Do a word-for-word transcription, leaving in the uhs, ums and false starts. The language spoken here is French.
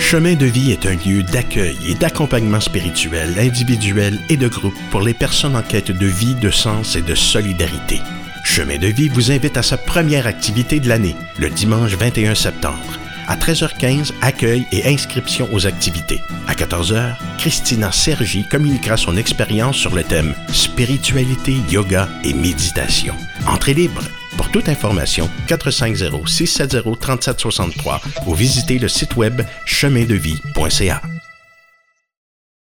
Chemin de vie est un lieu d'accueil et d'accompagnement spirituel, individuel et de groupe pour les personnes en quête de vie, de sens et de solidarité. Chemin de vie vous invite à sa première activité de l'année, le dimanche vingt et un septembre. À treize heures quinze, accueil et inscription aux activités. À quatorze heures, Christina Sergi communiquera son expérience sur le thème « Spiritualité, yoga et méditation ». Entrée libre. Pour toute information, quatre cinq zéro, six sept zéro, trois sept six trois ou visitez le site web chemin de vie point c a.